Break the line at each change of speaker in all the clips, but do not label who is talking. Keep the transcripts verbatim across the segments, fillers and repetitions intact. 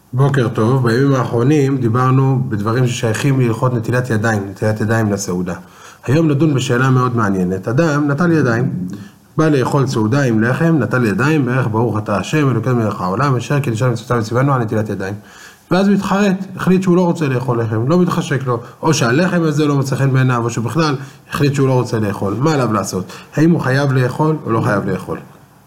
בוקר טוב, בימים האחרונים דיברנו בדברים ששייכים להלכות נטילת ידיים, נטילת ידיים לסעודה. היום נדון בשאלה מאוד מעניינת. אדם נטל ידיים, בא לאכול סעודה עם לחם, נטל ידיים, בערך ברוך אתה השם, אלוקי מלך העולם, אשר כי נשאר מצוותיו וציוונו על נטילת ידיים. ואז הוא התחרט, החליט שהוא לא רוצה לאכול לחם, לא מתחשק לו, או שהלחם הזה לא מצא חן בעיניו, או שבכלל החליט שהוא לא רוצה לאכול. מה עליו לעשות? האם הוא חייב לאכול או לא חייב לאכול?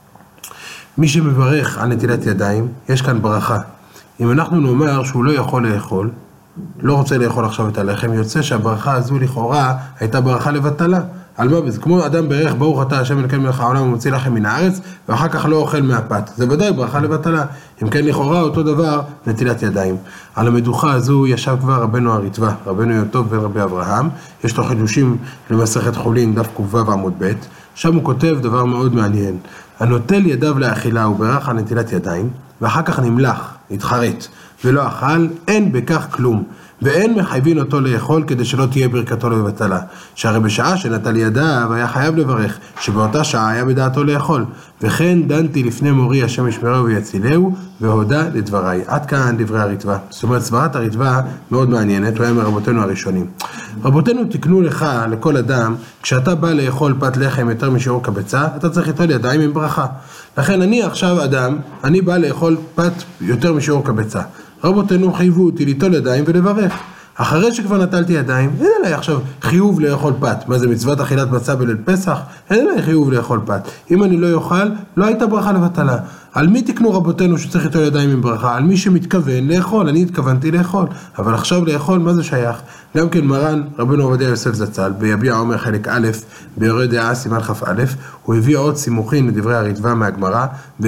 מי שמברך על נטילת ידיים, יש כאן ברכה. אם אנחנו נאמר שהוא לא יכול לאכול, לא רוצה לאכול עכשיו את הלחם, יוצא שהברכה הזו לכאורה הייתה ברכה לבטלה. על מה בזה? כמו אדם ברך ברוך אתה השם אלוקי מלך העולם ומוציא לחם מן הארץ, ואחר כך לא אוכל מהפת. זה ודאי ברכה לבטלה. אם כן לכאורה אותו דבר נטילת ידיים. על המדוכה הזו ישב כבר רבנו הריטב"א, רבנו יום-טוב בן רבי אברהם. יש לו חידושים למסכת חולין, דף ק"ו עמוד ב'. שם הוא כותב דבר מאוד מעניין. הנוטל ידיו לאכילה וברך על נטילת ידיים, ואחר כך נמלח, התחרט, ולא אכל, אין בכך כלום, ואין מחייבים אותו לאכול כדי שלא תהיה ברכתו לבטלה. שהרי בשעה שנטל ידיו היה חייב לברך, שבאותה שעה היה בדעתו לאכול. וכן דנתי לפני מורי השם ישמרהו ויצילהו, והודה לדבריי. עד כאן דברי הריטב"א. זאת אומרת, סברת הריטב"א מאוד מעניינת, הוא היה מרבותינו הראשונים. רבותינו תקנו לך, לכל אדם, כשאתה בא לאכול פת לחם יותר משיעור קבצה, אתה צריך ליטול ידיים עם ברכה. לכן אני עכשיו אדם, אני בא לאכול פת יותר משיעור קבצה. רבותינו חייבו אותי ליטול ידיים ולברך. אחרי שכבר נטלתי ידיים, אין עליי עכשיו חיוב לאכול פת. מה זה מצוות אכילת מצה בליל פסח? אין עליי חיוב לאכול פת. אם אני לא אוכל, לא הייתה ברכה לבטלה. על מי תקנו רבותינו שצריך ליטול ידיים עם ברכה? על מי שמתכוון לאכול. אני התכוונתי לאכול. אבל עכשיו לאכול, מה זה שייך? גם כן מרן רבנו עובדיה יוסף זצ"ל, ביביע עומר חלק א', ביורה דעה סימן כ"א, הוא הביא עוד סימוכין לדברי הריטב"א מהגמרא,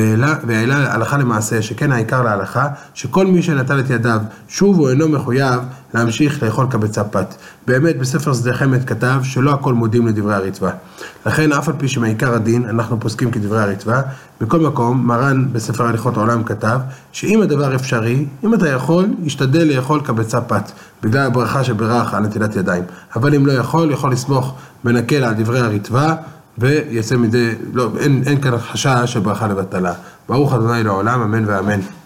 והעלה הלכה למעשה, שכן העיקר להלכה, שכל מי שנטל את ידיו שוב הוא אינו מחויב להמשיך לאכול קבצה פת. באמת בספר שדה חמד כתב שלא הכל מודים לדברי הריטב"א. לכן אף על פי שמעיקר הדין אנחנו פוסקים כדברי הריטב"א. בכל מקום מרן בספר הליכות העולם כתב שאם הדבר אפשרי, אם אתה יכול, ישתדל לאכול קבצה פת, בגלל הברכה שברך על נטילת ידיים. אבל אם לא יכול, יכול לסמוך בנקל על דברי הריטב"א, ויצא מדי, לא, אין, אין כאן חשש של ברכה לבטלה. ברוך ה' לעולם, אמן ואמן.